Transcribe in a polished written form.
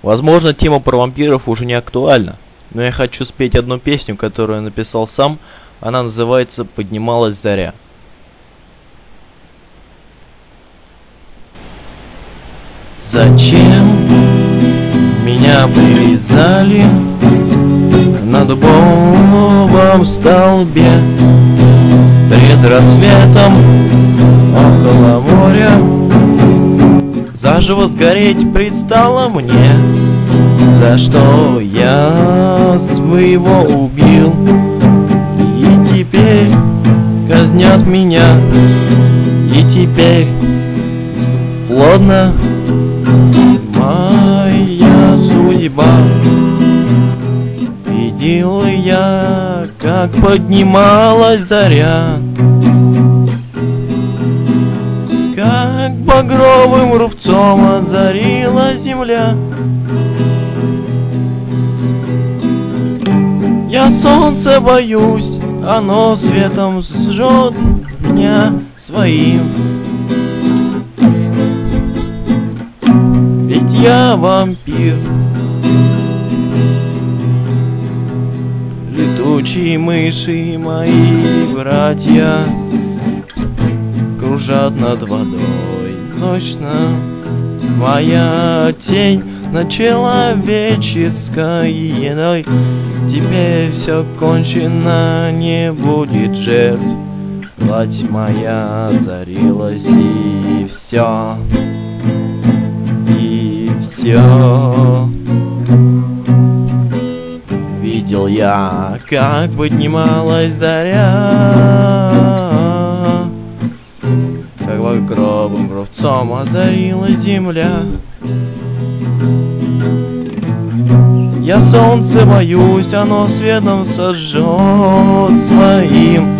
Возможно, тема про вампиров уже не актуальна, но я хочу спеть одну песню, которую я написал сам. Она называется «Поднималась заря». Зачем меня привязали на дубовом столбе? Пред рассветом около моря заживо сгореть предстало мне. За что я своего убил, и теперь казнят меня, и теперь плодна моя судьба. Видел я, как поднималась заря, как багровым рубцом озарила земля. Я солнца боюсь, оно светом сжёт меня своим. Ведь я вампир. Летучие мыши мои братья кружат над водой. Точно моя тень над человеческой едой. Теперь все кончено, не будет жертв. Плоть моя озарилась, и все. Видел я, как поднималась заря, как багровым рубцом озарилась земля. Я солнце боюсь, оно светом сожжет своим.